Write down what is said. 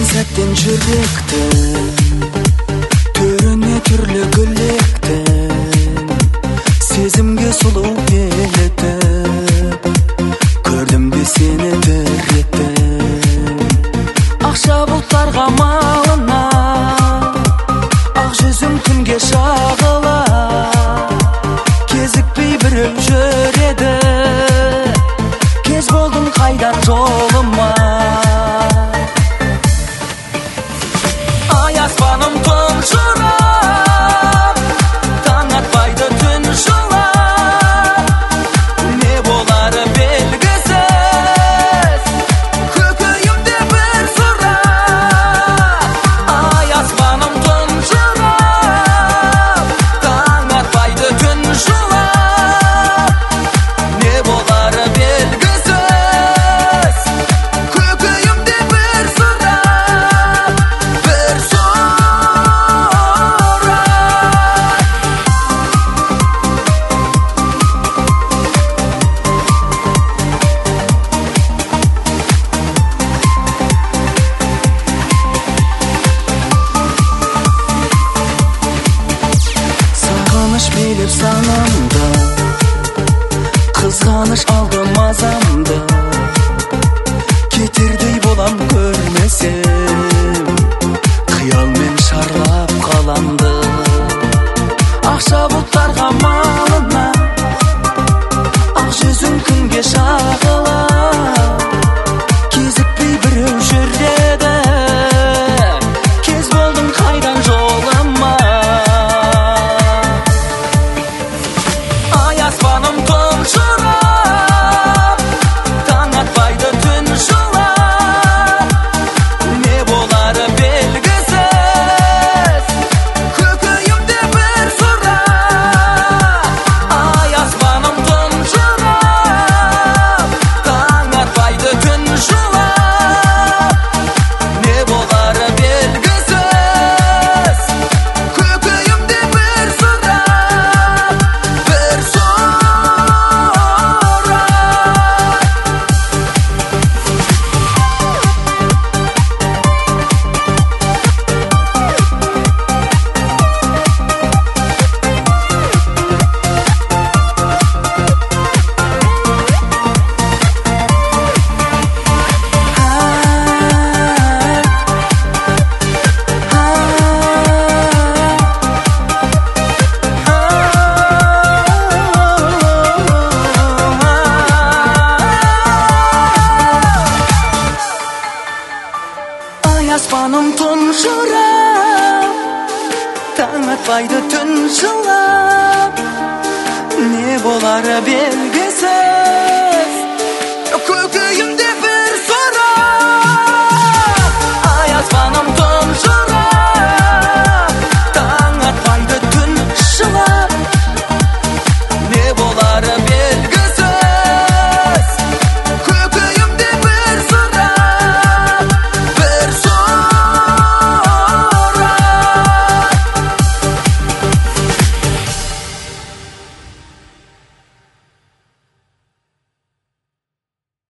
сәттен жүректің төріне түрлі гүлектің сезімге сұлу елітіп көрдім бе сені тіреттің ақша бұлттарға малына ақ жүзім күнге шағыла кезікпей біреу жүреді кез болдың қайдан жолыма ай аспаным тұнжырап таң атпайды түн жылап не болары белгісіз көкейімде бір сұрақ ай аспаным тұнжырап таң атпайды түн жылап не болары белгісіз көкейімде бір сұрақ бір сағыныш билеп санамды қызғаныш алды мазамды кетердей болам көрмесем қиялмен шарлап қаламды ақша бұлттарға малына ақ жүзің күнге шағыла кезікпей біреу жүреді кез болдың қайдан жолыма ай аспаным тұнжырап таң атпайды түн жылап не болары белгісіз көкейімде бір сұрақ ай аспаным тұнжырап таң атпайды түн жылап не болары белгісіз көкейімде бір сұрақ бір ай аспаным тұнжырап таң атпайды түн жылап не болары белгісіз